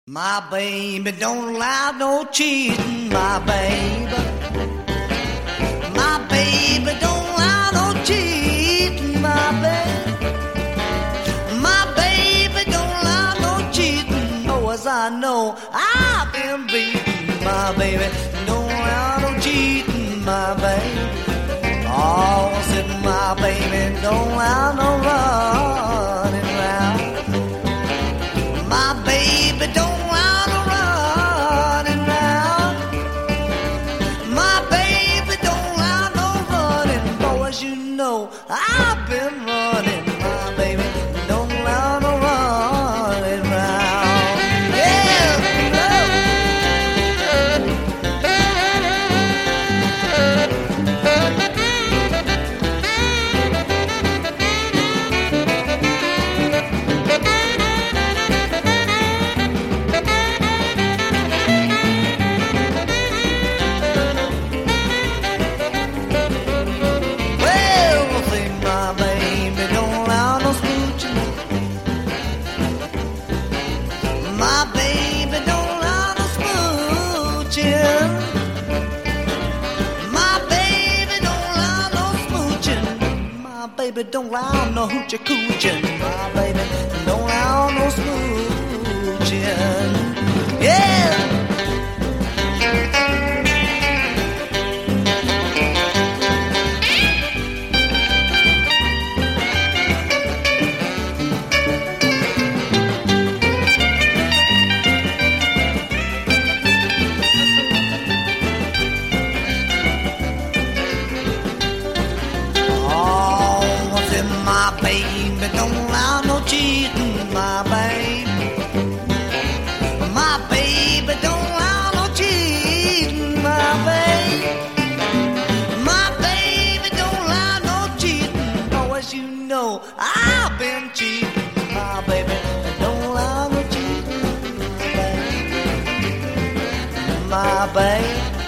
My baby don't allow no cheating, my baby. My baby don't allow no cheating, my baby. My baby don't allow no cheating, oh as I know I've been beaten. My baby don't allow no cheating, my baby. Oh, I said my baby don't allow no running round. My baby don't allow no running round. My baby don't allow no running. Boys, you know I've been running. My baby don't allow no running round. Yeah, my baby don't allow no smooching. My baby don't allow no smooching. My baby don't allow no hoochie cooching. My baby don't allow no smooching. Yeah. My baby don't allow no cheating, my baby. My baby don't allow no cheating, my baby. My baby don't allow no cheating, oh as you know I've been cheating. My baby don't allow no cheating, my baby. My baby.